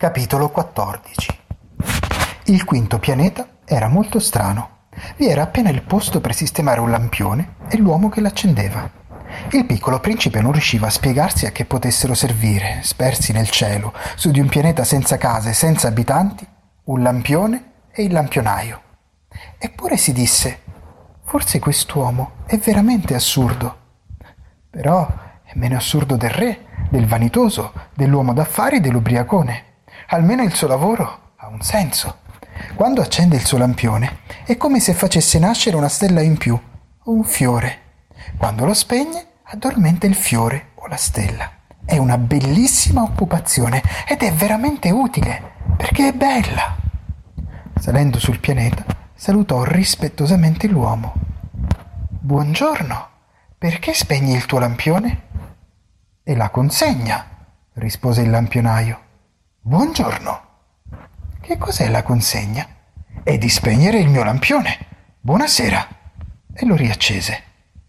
Capitolo 14. Il quinto pianeta era molto strano. Vi era appena il posto per sistemare un lampione e l'uomo che l'accendeva. Il piccolo principe non riusciva a spiegarsi a che potessero servire, spersi nel cielo, su di un pianeta senza case, senza abitanti, un lampione e il lampionaio. Eppure si disse: forse quest'uomo è veramente assurdo. Però è meno assurdo del re, del vanitoso, dell'uomo d'affari e dell'ubriacone. Almeno il suo lavoro ha un senso. Quando accende il suo lampione è come se facesse nascere una stella in più, o un fiore. Quando lo spegne, addormenta il fiore o la stella. È una bellissima occupazione ed è veramente utile, perché è bella. Salendo sul pianeta, salutò rispettosamente l'uomo. «Buongiorno, perché spegni il tuo lampione?» «E la consegna», rispose il lampionaio. «Buongiorno. Che cos'è la consegna?» «È di spegnere il mio lampione. Buonasera». E lo riaccese.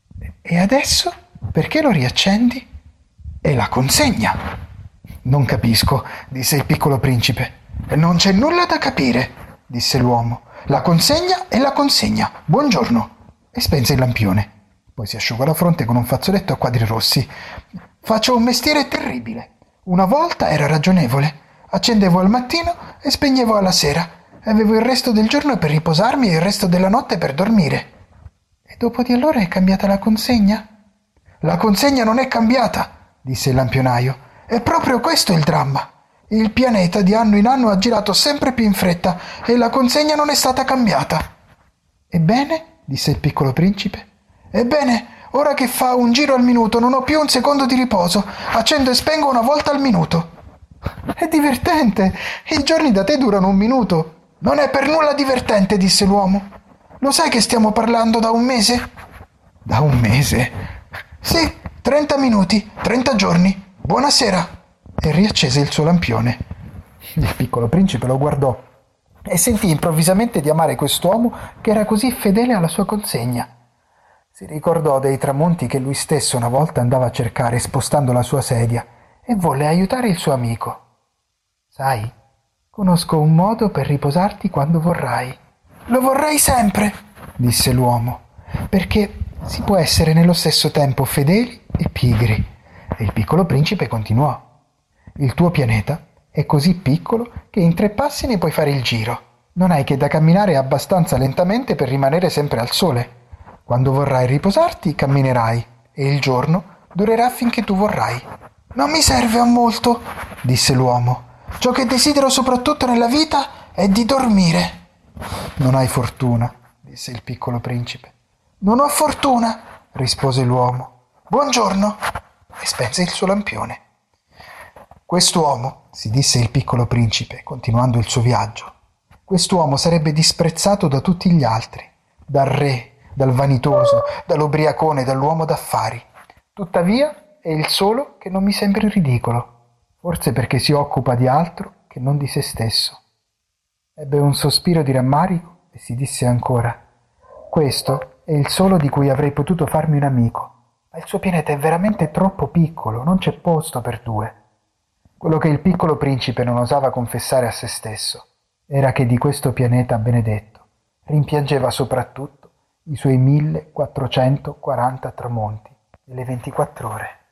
«E adesso perché lo riaccendi?» «È la consegna». «Non capisco», disse il piccolo principe. «Non c'è nulla da capire», disse l'uomo. «La consegna è la consegna. Buongiorno». E spense il lampione. Poi si asciugò la fronte con un fazzoletto a quadri rossi. «Faccio un mestiere terribile. Una volta era ragionevole. Accendevo al mattino e spegnevo alla sera. Avevo il resto del giorno per riposarmi e il resto della notte per dormire». «E dopo di allora è cambiata la consegna?» «La consegna non è cambiata», disse il lampionaio. «È proprio questo il dramma. Il pianeta di anno in anno ha girato sempre più in fretta e la consegna non è stata cambiata». «Ebbene?» disse il piccolo principe. «Ebbene, ora che fa un giro al minuto non ho più un secondo di riposo. Accendo e spengo una volta al minuto». «È divertente. I giorni da te durano un minuto». «Non è per nulla divertente», disse l'uomo. «Lo sai che stiamo parlando da un mese?» «Da un mese?» «Sì, 30 minuti, 30 giorni. Buonasera». E riaccese il suo lampione. Il piccolo principe lo guardò e sentì improvvisamente di amare quest'uomo che era così fedele alla sua consegna. Si ricordò dei tramonti che lui stesso una volta andava a cercare spostando la sua sedia e volle aiutare il suo amico. «Sai, conosco un modo per riposarti quando vorrai». «Lo vorrei sempre», disse l'uomo, «perché si può essere nello stesso tempo fedeli e pigri». E il piccolo principe continuò: «Il tuo pianeta è così piccolo che in 3 passi ne puoi fare il giro. Non hai che da camminare abbastanza lentamente per rimanere sempre al sole. Quando vorrai riposarti, camminerai e il giorno durerà finché tu vorrai». «Non mi serve a molto», disse l'uomo. «Ciò che desidero soprattutto nella vita è di dormire». «Non hai fortuna», disse il piccolo principe. «Non ho fortuna», rispose l'uomo. «Buongiorno», e spense il suo lampione. «Quest'uomo», si disse il piccolo principe, continuando il suo viaggio, «quest'uomo sarebbe disprezzato da tutti gli altri, dal re, dal vanitoso, dall'ubriacone, dall'uomo d'affari. Tuttavia è il solo che non mi sembri ridicolo, forse perché si occupa di altro che non di se stesso». Ebbe un sospiro di rammarico e si disse ancora: «Questo è il solo di cui avrei potuto farmi un amico, ma il suo pianeta è veramente troppo piccolo, non c'è posto per 2. Quello che il piccolo principe non osava confessare a se stesso era che di questo pianeta benedetto rimpiangeva soprattutto i suoi 1440 tramonti nelle 24 ore.